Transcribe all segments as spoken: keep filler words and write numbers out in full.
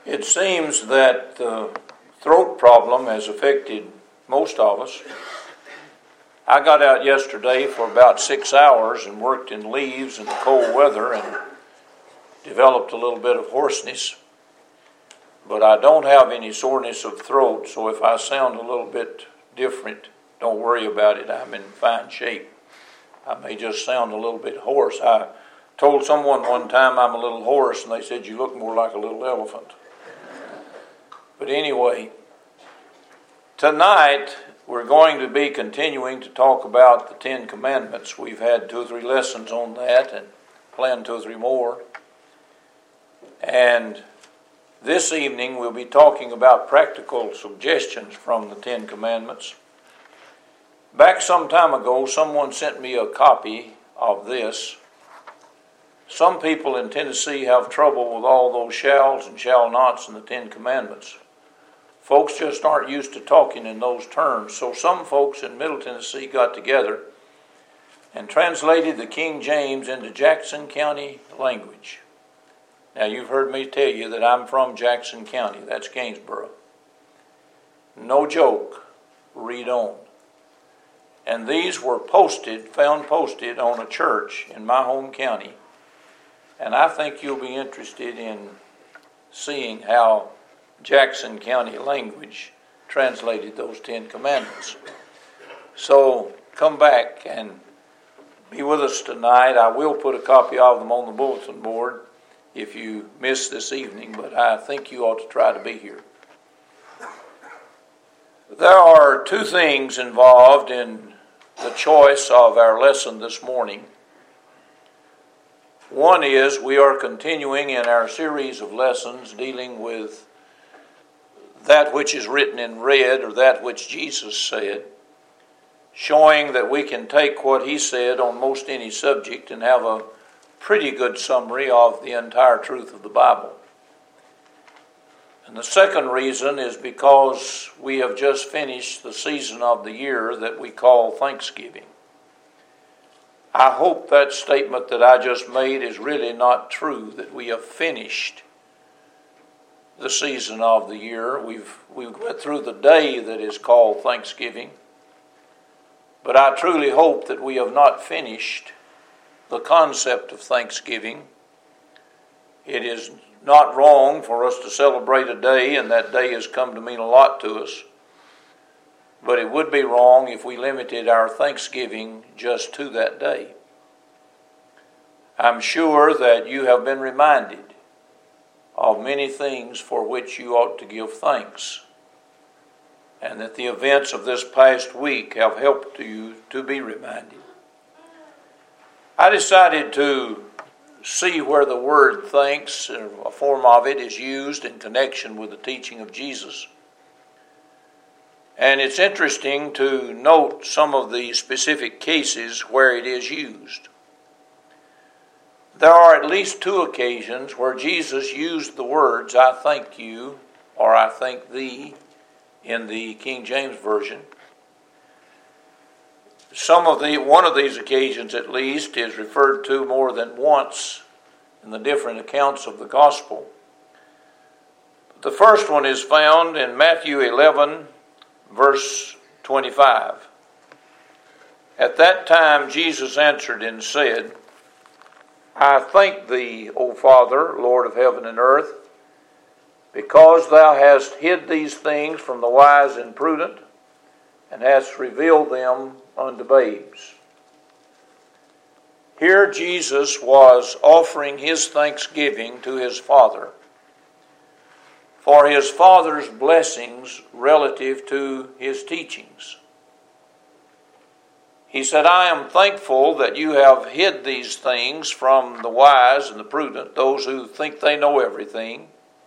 It seems that the throat problem has affected most of us. I got out yesterday for about six hours and worked in leaves in the cold weather and developed a little bit of hoarseness. But I don't have any soreness of throat, so if I sound a little bit different, don't worry about it. I'm in fine shape. I may just sound a little bit hoarse. I told someone one time I'm a little hoarse, and they said, "You look more like a little elephant." But anyway, tonight we're going to be continuing to talk about the Ten Commandments. We've had two or three lessons on that and plan two or three more. And this evening we'll be talking about practical suggestions from the Ten Commandments. Back some time ago, someone sent me a copy of this. Some people in Tennessee have trouble with all those shalls and shall nots in the Ten Commandments. Folks just aren't used to talking in those terms. So some folks in Middle Tennessee got together and translated the King James into Jackson County language. Now, you've heard me tell you that I'm from Jackson County. That's Gainsboro. No joke. Read on. And these were posted, found posted on a church in my home county. And I think you'll be interested in seeing how Jackson County language translated those Ten Commandments. So come back and be with us tonight. I will put a copy of them on the bulletin board if you miss this evening, but I think you ought to try to be here. There are two things involved in the choice of our lesson this morning. One is we are continuing in our series of lessons dealing with that which is written in red, or that which Jesus said, showing that we can take what he said on most any subject and have a pretty good summary of the entire truth of the Bible. And the second reason is because we have just finished the season of the year that we call Thanksgiving. I hope that statement that I just made is really not true, that we have finished the season of the year. We've we went through the day that is called Thanksgiving. But I truly hope that we have not finished the concept of Thanksgiving. It is not wrong for us to celebrate a day, and that day has come to mean a lot to us. But it would be wrong if we limited our Thanksgiving just to that day. I'm sure that you have been reminded of many things for which you ought to give thanks, and that the events of this past week have helped you to be reminded. I decided to see where the word thanks, a form of it, is used in connection with the teaching of Jesus. And it's interesting to note some of the specific cases where it is used. There are at least two occasions where Jesus used the words, "I thank you," or "I thank thee," in the King James Version. Some of the, one of these occasions at least is referred to more than once in the different accounts of the gospel. The first one is found in Matthew eleven, verse twenty-five. At that time Jesus answered and said, "I thank thee, O Father, Lord of heaven and earth, because thou hast hid these things from the wise and prudent, and hast revealed them unto babes." Here Jesus was offering his thanksgiving to his Father for his Father's blessings relative to his teachings. He said, "I am thankful that you have hid these things from the wise and the prudent," those who think they know everything,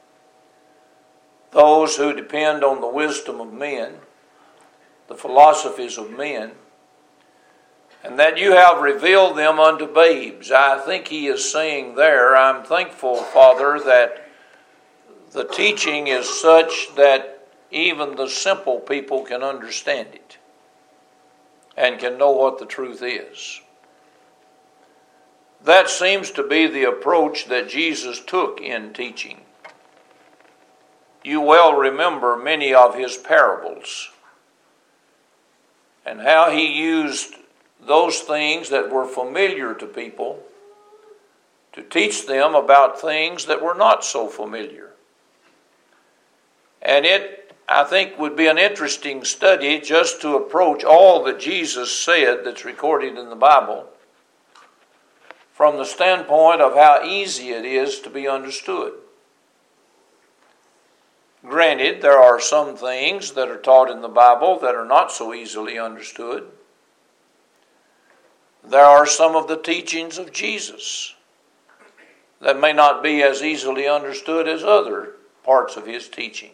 those who depend on the wisdom of men, the philosophies of men, and that you have revealed them unto babes. I think he is saying there, I'm thankful, Father, that the teaching is such that even the simple people can understand it and can know what the truth is. That seems to be the approach that Jesus took in teaching. you well remember many of his parables and how he used those things that were familiar to people to teach them about things that were not so familiar. And it, I think, would be an interesting study just to approach all that Jesus said that's recorded in the Bible from the standpoint of how easy it is to be understood. Granted, there are some things that are taught in the Bible that are not so easily understood. There are some of the teachings of Jesus that may not be as easily understood as other parts of his teaching.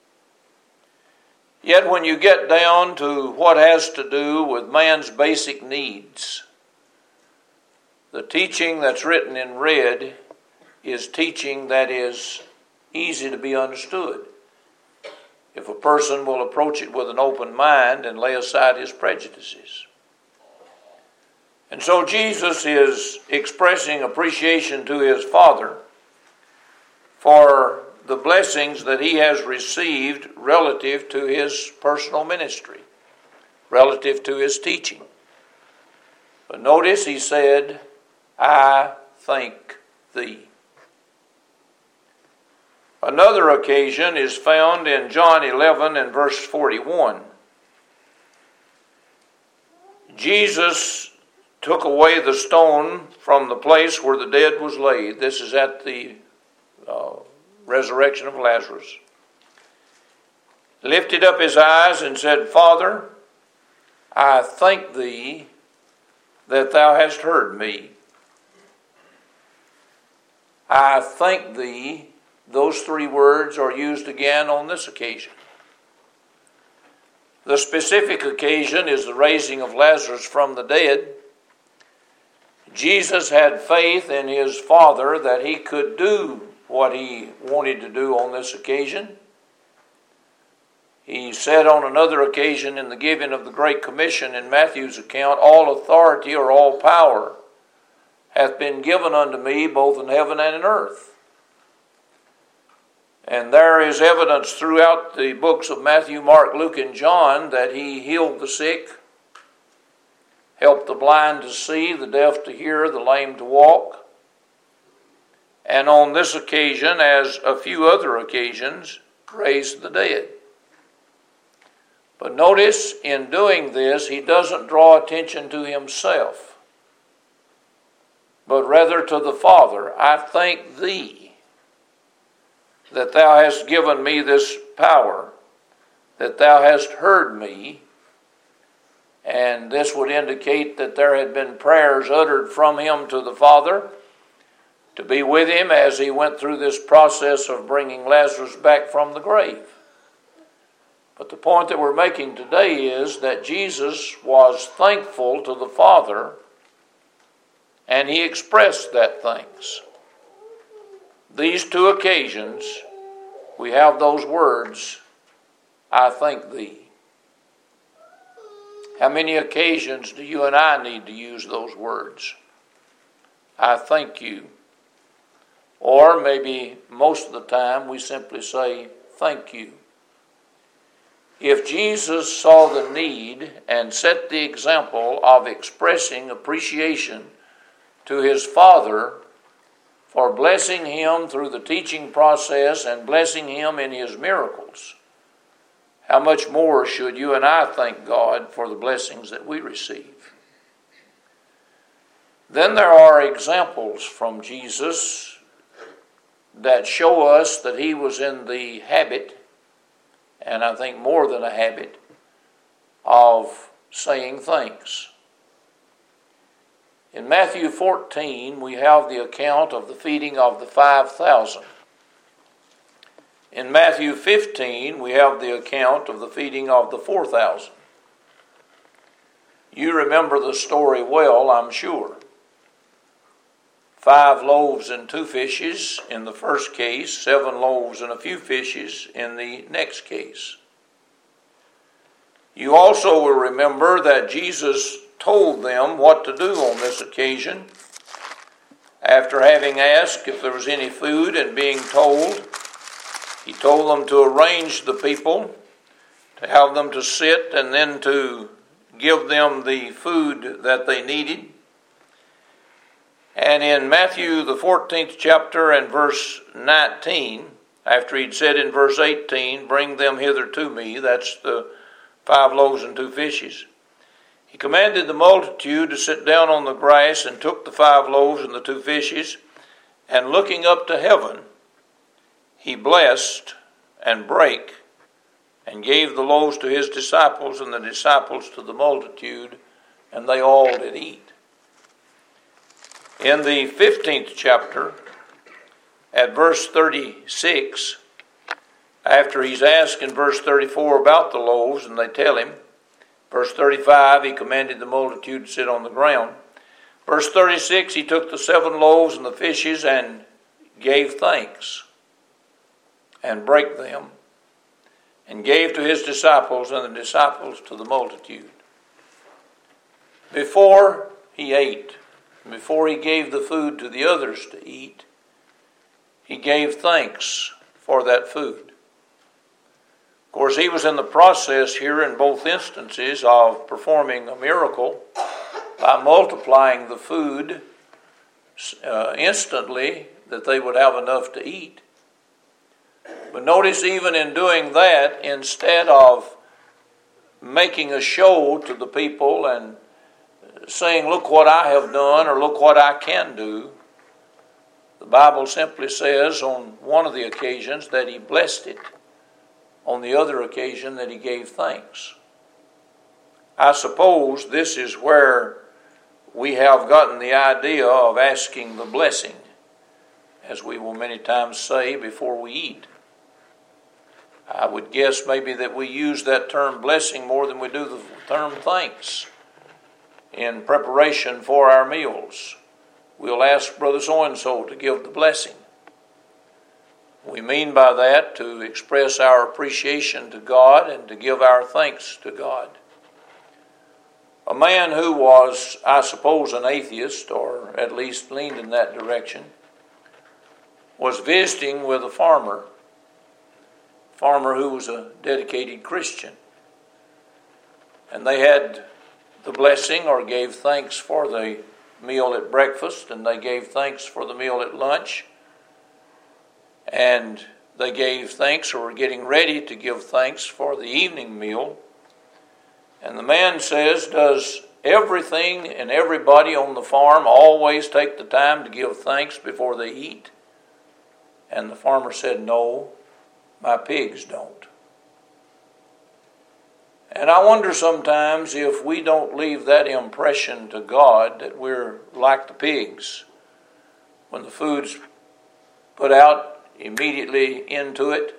Yet when you get down to what has to do with man's basic needs, the teaching that's written in red is teaching that is easy to be understood if a person will approach it with an open mind and lay aside his prejudices. And so Jesus is expressing appreciation to his Father for the blessings that he has received relative to his personal ministry, relative to his teaching. But notice he said, I thank thee. Another occasion is found in John eleven and verse forty-one. Jesus took away the stone from the place where the dead was laid. This is at the uh, resurrection of Lazarus. Lifted up his eyes and said, Father, I thank thee that thou hast heard me. I thank thee. Those three words are used again on this occasion. The specific occasion is the raising of Lazarus from the dead. Jesus had faith in his Father that he could do what he wanted to do on this occasion. He said on another occasion in the giving of the Great Commission in Matthew's account, all authority or all power hath been given unto me both in heaven and in earth. And there is evidence throughout the books of Matthew, Mark, Luke, and John that he healed the sick, helped the blind to see, the deaf to hear, the lame to walk. And on this occasion, as a few other occasions, raised the dead. But notice, in doing this, he doesn't draw attention to himself, but rather to the Father. I thank thee that thou hast given me this power, that thou hast heard me. And this would indicate that there had been prayers uttered from him to the Father to be with him as he went through this process of bringing Lazarus back from the grave. But the point that we're making today is that Jesus was thankful to the Father, and he expressed that thanks. These two occasions, we have those words, I thank thee. How many occasions do you and I need to use those words? I thank you. Or maybe most of the time we simply say, thank you. If Jesus saw the need and set the example of expressing appreciation to his Father for blessing him through the teaching process and blessing him in his miracles, how much more should you and I thank God for the blessings that we receive? Then there are examples from Jesus that show us that he was in the habit, and I think more than a habit, of saying thanks. In Matthew fourteen, we have the account of the feeding of the five thousand. In Matthew fifteen, we have the account of the feeding of the four thousand. You remember the story well, I'm sure. Five loaves and two fishes in the first case, seven loaves and a few fishes in the next case. You also will remember that Jesus told them what to do on this occasion. After having asked if there was any food and being told, He told them to arrange the people, to have them to sit, and then to give them the food that they needed. And in Matthew, the fourteenth chapter and verse nineteen, after he'd said in verse eighteen, bring them hither to me, that's the five loaves and two fishes, he commanded the multitude to sit down on the grass, and took the five loaves and the two fishes, and looking up to heaven, he blessed and brake, and gave the loaves to his disciples, and the disciples to the multitude, and they all did eat. In the fifteenth chapter, at verse thirty-six, after he's asked in verse thirty-four about the loaves, and they tell him, verse thirty-five, he commanded the multitude to sit on the ground. Verse thirty-six, he took the seven loaves and the fishes and gave thanks, and brake them, and gave to his disciples, and the disciples to the multitude. Before he ate, before he gave the food to the others to eat, he gave thanks for that food. Of course, he was in the process here in both instances of performing a miracle by multiplying the food uh, instantly, that they would have enough to eat. But notice, even in doing that, instead of making a show to the people and saying, look what I have done, or look what I can do, the Bible simply says on one of the occasions that he blessed it. On the other occasion that he gave thanks. I suppose this is where we have gotten the idea of asking the blessing, as we will many times say before we eat. I would guess maybe that we use that term blessing more than we do the term thanks in preparation for our meals. We'll ask Brother so-and-so to give the blessing. We mean by that to express our appreciation to God and to give our thanks to God. A man who was, I suppose, an atheist, or at least leaned in that direction, was visiting with a farmer, a farmer who was a dedicated Christian. And they had the blessing, or gave thanks for the meal at breakfast, and they gave thanks for the meal at lunch, and they gave thanks, or were getting ready to give thanks for the evening meal. And the man says, does everything and everybody on the farm always take the time to give thanks before they eat? And the farmer said, no, my pigs don't. And I wonder sometimes if we don't leave that impression to God that we're like the pigs. When the food's put out, immediately into it.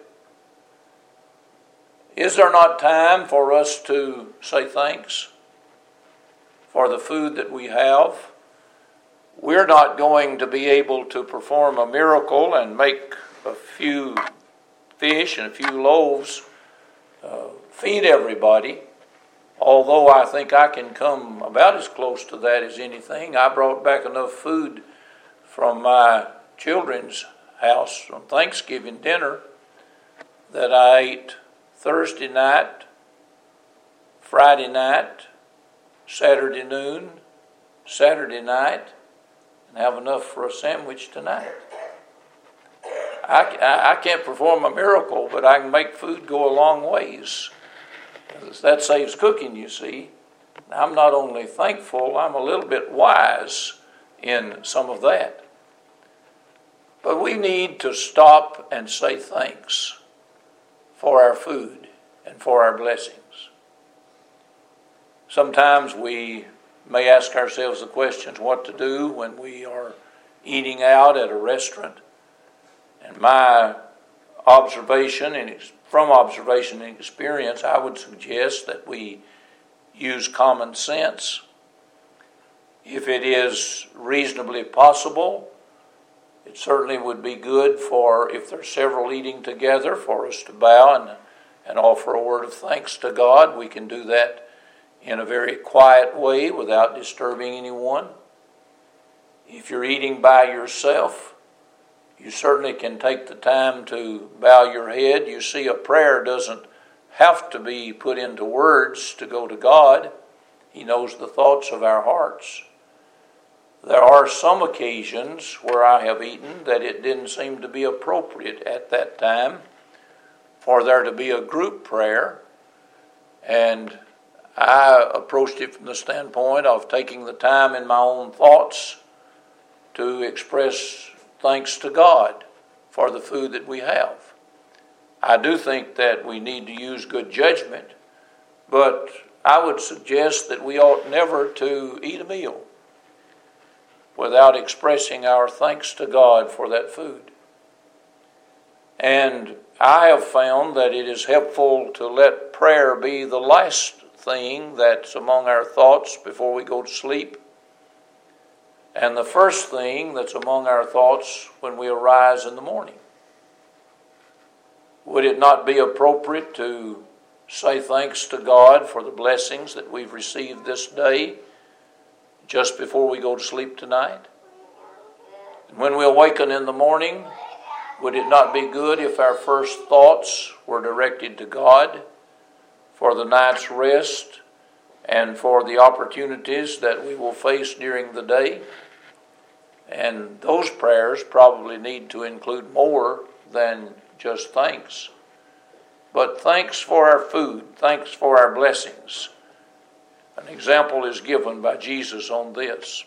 Is there not time for us to say thanks for the food that we have? We're not going to be able to perform a miracle and make a few fish and a few loaves uh, feed everybody, although I think I can come about as close to that as anything. I brought back enough food from my children's house on Thanksgiving dinner that I ate Thursday night, Friday night, Saturday noon, Saturday night, and have enough for a sandwich tonight. I, I, I can't perform a miracle, but I can make food go a long ways. That saves cooking, you see. I'm not only thankful, I'm a little bit wise in some of that. But we need to stop and say thanks for our food and for our blessings. Sometimes we may ask ourselves the questions what to do when we are eating out at a restaurant. And my observation, and from observation and experience, I would suggest that we use common sense. If it is reasonably possible, it certainly would be good for, if there's several eating together, for us to bow and, and offer a word of thanks to God. We can do that in a very quiet way without disturbing anyone. If you're eating by yourself, You certainly can take the time to bow your head. You see, a prayer doesn't have to be put into words to go to God. He knows the thoughts of our hearts. There are some occasions where I have eaten that it didn't seem to be appropriate at that time for there to be a group prayer, and I approached it from the standpoint of taking the time in my own thoughts to express thanks to God for the food that we have. I do think that we need to use good judgment, but I would suggest that we ought never to eat a meal without expressing our thanks to God for that food. And I have found that it is helpful to let prayer be the last thing that's among our thoughts before we go to sleep, and the first thing that's among our thoughts when we arise in the morning. Would it not be appropriate to say thanks to God for the blessings that we've received this day just before we go to sleep tonight? And when we awaken in the morning, would it not be good if our first thoughts were directed to God for the night's rest and for the opportunities that we will face during the day? And those prayers probably need to include more than just thanks. But thanks for our food, thanks for our blessings. An example is given by Jesus on this.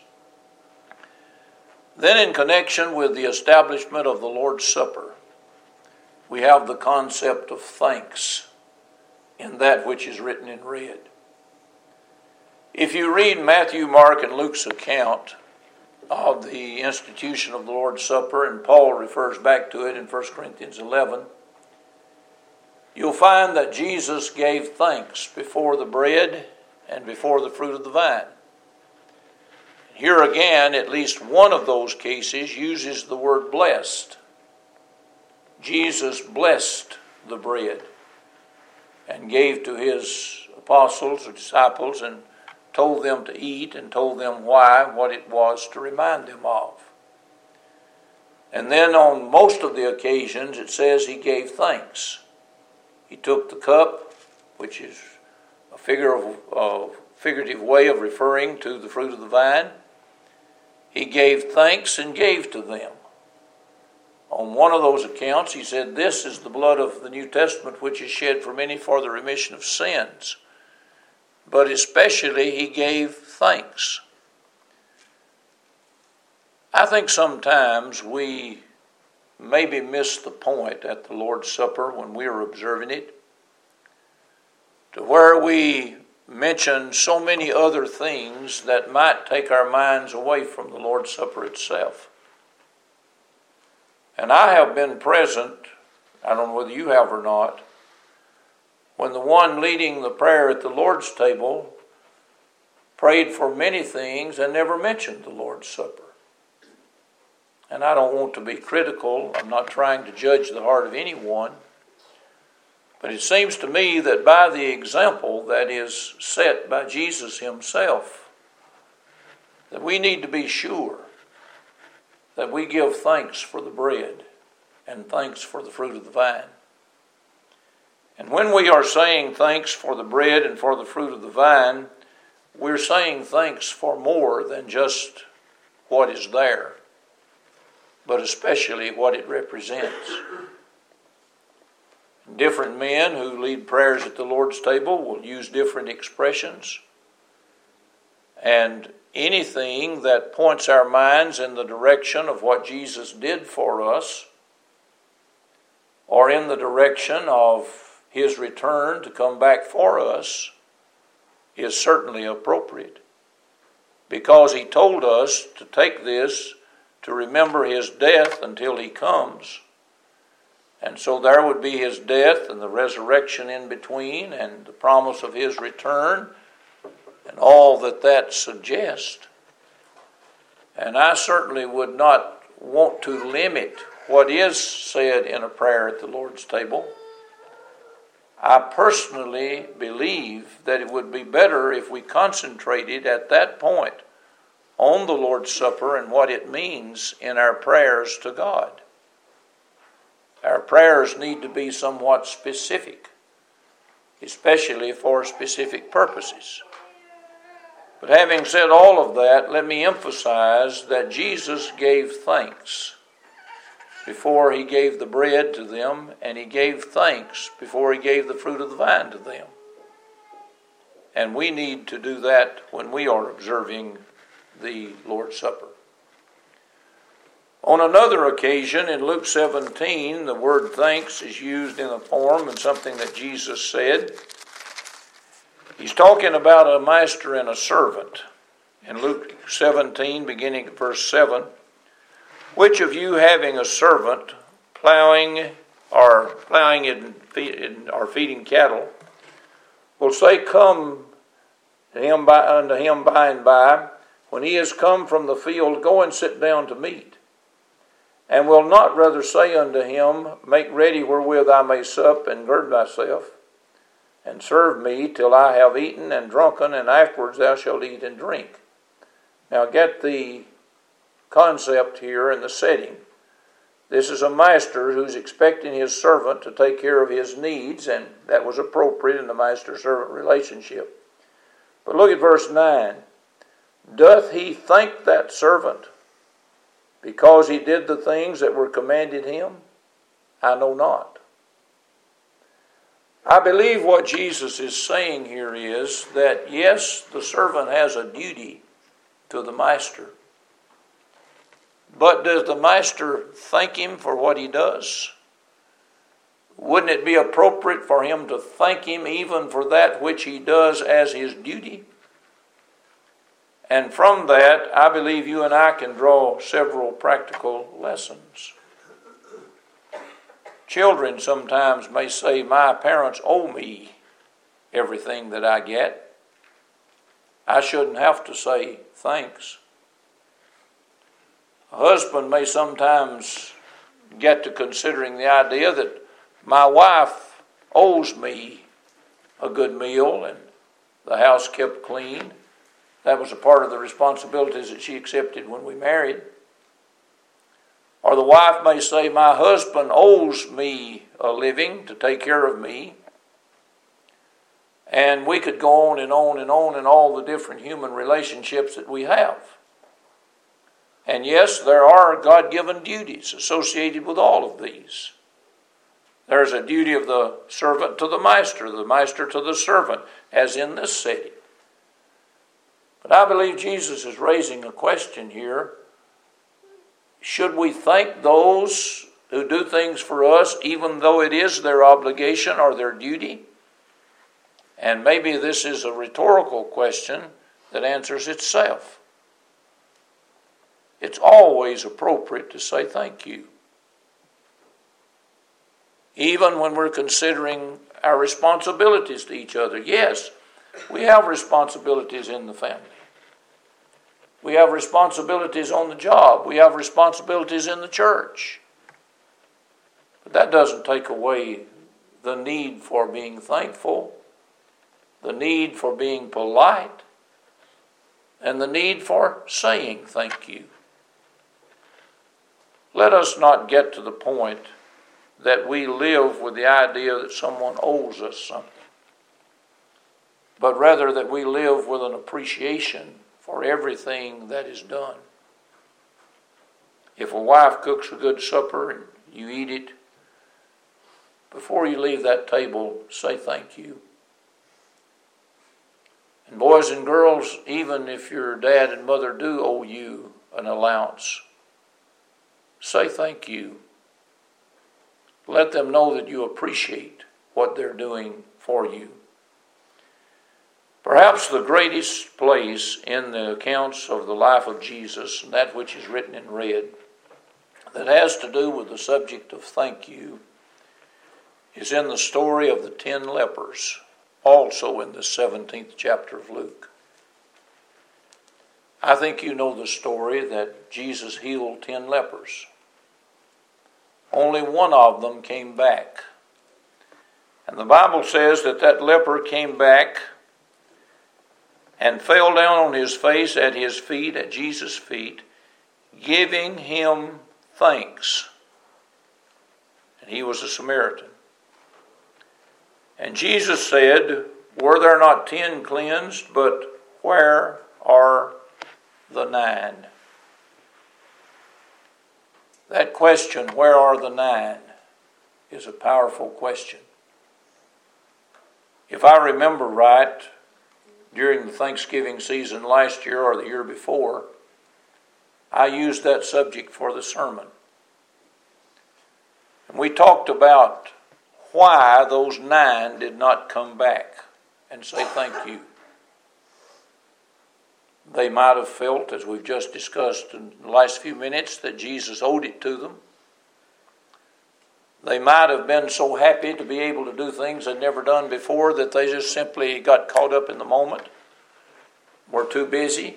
Then in connection with the establishment of the Lord's Supper, we have the concept of thanks in that which is written in red. If you read Matthew, Mark, and Luke's account of the institution of the Lord's Supper, and Paul refers back to it in First Corinthians eleven, you'll find that Jesus gave thanks before the bread and before the fruit of the vine. Here again, at least one of those cases uses the word blessed. Jesus blessed the bread and gave to his apostles or disciples and told them to eat and told them why, what it was to remind them of. And then on most of the occasions it says he gave thanks. He took the cup, which is a figure of, a figurative way of referring to the fruit of the vine. He gave thanks and gave to them. On one of those accounts, he said, "This is the blood of the New Testament, which is shed for many for the remission of sins." But especially, he gave thanks. I think sometimes we maybe miss the point at the Lord's Supper when we are observing it, to where we mention so many other things that might take our minds away from the Lord's Supper itself. And I have been present, I don't know whether you have or not, when the one leading the prayer at the Lord's table prayed for many things and never mentioned the Lord's Supper. And I don't want to be critical. I'm not trying to judge the heart of anyone. But it seems to me that by the example that is set by Jesus himself, that we need to be sure that we give thanks for the bread and thanks for the fruit of the vine. And when we are saying thanks for the bread and for the fruit of the vine, we're saying thanks for more than just what is there, but especially what it represents. Different men who lead prayers at the Lord's table will use different expressions. And anything that points our minds in the direction of what Jesus did for us, or in the direction of his return to come back for us, is certainly appropriate. Because he told us to take this to remember his death until he comes. And so there would be his death and the resurrection in between and the promise of his return and all that that suggests. And I certainly would not want to limit what is said in a prayer at the Lord's table. I personally believe that it would be better if we concentrated at that point on the Lord's Supper and what it means in our prayers to God. Our prayers need to be somewhat specific, especially for specific purposes. But having said all of that, let me emphasize that Jesus gave thanks before he gave the bread to them, and he gave thanks before he gave the fruit of the vine to them. And we need to do that when we are observing the Lord's Supper. On another occasion, in Luke seventeen, the word thanks is used in a form and something that Jesus said. He's talking about a master and a servant. In Luke seventeen, beginning at verse seven, which of you having a servant plowing or plowing in, in or feeding cattle will say, come to him by, unto him by and by, when he is come from the field, go and sit down to meat? And will not rather say unto him, make ready wherewith I may sup and gird myself, and serve me till I have eaten and drunken, and afterwards thou shalt eat and drink? Now get the concept here and the setting. This is a master who's expecting his servant to take care of his needs, and that was appropriate in the master-servant relationship. But look at verse nine. Doth he thank that servant because he did the things that were commanded him? I know not. I believe what Jesus is saying here is that, yes, the servant has a duty to the master. But does the master thank him for what he does? Wouldn't it be appropriate for him to thank him even for that which he does as his duty? And from that, I believe you and I can draw several practical lessons. Children sometimes may say, my parents owe me everything that I get. I shouldn't have to say thanks. A husband may sometimes get to considering the idea that my wife owes me a good meal and the house kept clean. That was a part of the responsibilities that she accepted when we married. Or the wife may say, my husband owes me a living to take care of me. And we could go on and on and on in all the different human relationships that we have. And yes, there are God-given duties associated with all of these. There's a duty of the servant to the master, the master to the servant, as in this setting. But I believe Jesus is raising a question here. Should we thank those who do things for us, even though it is their obligation or their duty? And maybe this is a rhetorical question that answers itself. It's always appropriate to say thank you. Even when we're considering our responsibilities to each other. Yes, we have responsibilities in the family. We have responsibilities on the job. We have responsibilities in the church. But that doesn't take away the need for being thankful, the need for being polite, and the need for saying thank you. Let us not get to the point that we live with the idea that someone owes us something, but rather that we live with an appreciation for everything that is done. If a wife cooks a good supper and you eat it, before you leave that table, say thank you. And boys and girls, even if your dad and mother do owe you an allowance, say thank you. Let them know that you appreciate what they're doing for you. Perhaps the greatest place in the accounts of the life of Jesus, and that which is written in red, that has to do with the subject of thank you, is in the story of the ten lepers, also in the seventeenth chapter of Luke. I think you know the story that Jesus healed ten lepers. Only one of them came back. And the Bible says that that leper came back and fell down on his face at his feet, at Jesus' feet, giving him thanks. And He was a Samaritan. And Jesus said, were there not ten cleansed, but where are the nine? That question, where are the nine, is a powerful question. If I remember right, during the Thanksgiving season last year or the year before, I used that subject for the sermon. And we talked about why those nine did not come back and say thank you. They might have felt, as we've just discussed in the last few minutes, that Jesus owed it to them. They might have been so happy to be able to do things they'd never done before that they just simply got caught up in the moment, were too busy.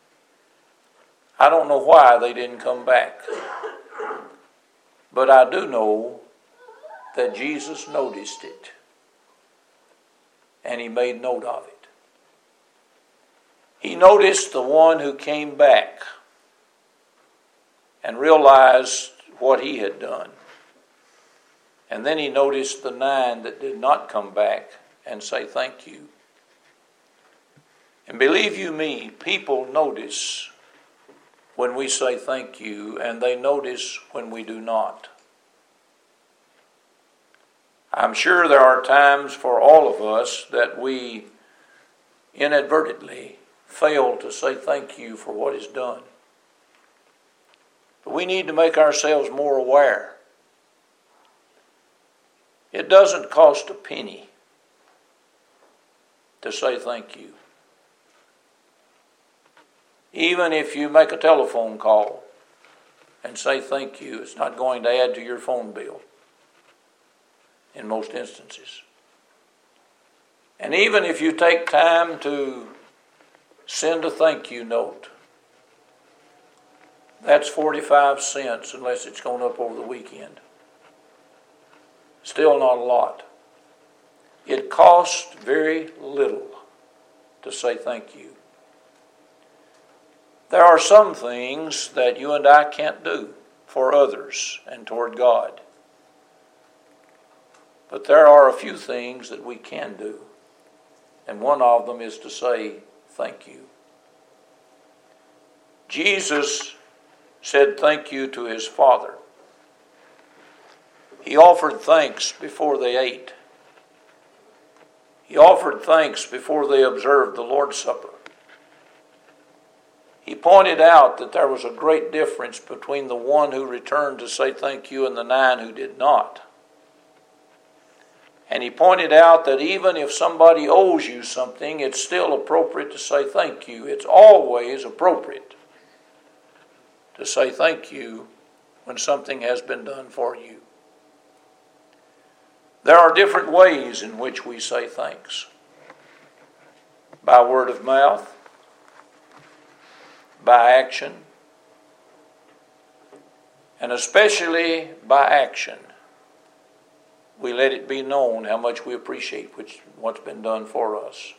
I don't know why they didn't come back. But I do know that Jesus noticed it. And he made note of it. He noticed the one who came back and realized what he had done. And then he noticed the nine that did not come back and say thank you. And believe you me, people notice when we say thank you, and they notice when we do not. I'm sure there are times for all of us that we inadvertently fail to say thank you for what is done. But we need to make ourselves more aware. It doesn't cost a penny to say thank you. Even if you make a telephone call and say thank you, it's not going to add to your phone bill in most instances. And even if you take time to send a thank you note, that's forty-five cents unless it's gone up over the weekend. Still not a lot. It costs very little to say thank you. There are some things that you and I can't do for others and toward God. But there are a few things that we can do. And one of them is to say thank you. Jesus said thank you to his Father. He offered thanks before they ate. He offered thanks before they observed the Lord's Supper. He pointed out that there was a great difference between the one who returned to say thank you and the nine who did not. And he pointed out that even if somebody owes you something, it's still appropriate to say thank you. It's always appropriate to say thank you when something has been done for you. There are different ways in which we say thanks. By word of mouth, by action, and especially by action. We let it be known how much we appreciate which, what's been done for us.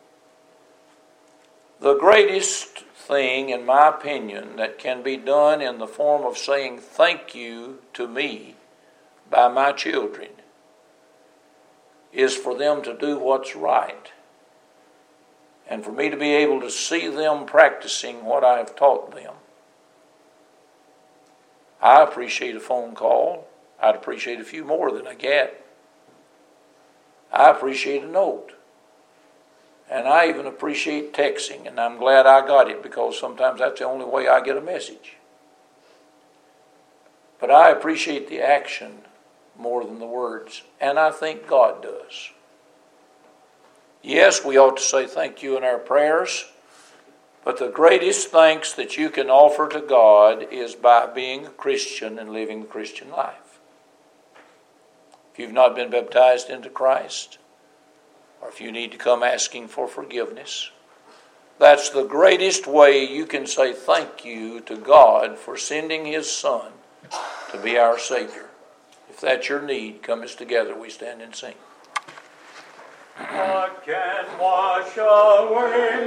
The greatest thing, in my opinion, that can be done in the form of saying thank you to me by my children is for them to do what's right. And for me to be able to see them practicing what I have taught them. I appreciate a phone call. I'd appreciate a few more than I get. I appreciate a note. And I even appreciate texting. And I'm glad I got it because sometimes that's the only way I get a message. But I appreciate the action more than the words. And I think God does. Yes, we ought to say thank you in our prayers, but the greatest thanks that you can offer to God is by being a Christian and living the Christian life. If you've not been baptized into Christ, or if you need to come asking for forgiveness, that's the greatest way you can say thank you to God for sending his Son to be our Savior. If that's your need, come as together we stand and sing. What can wash away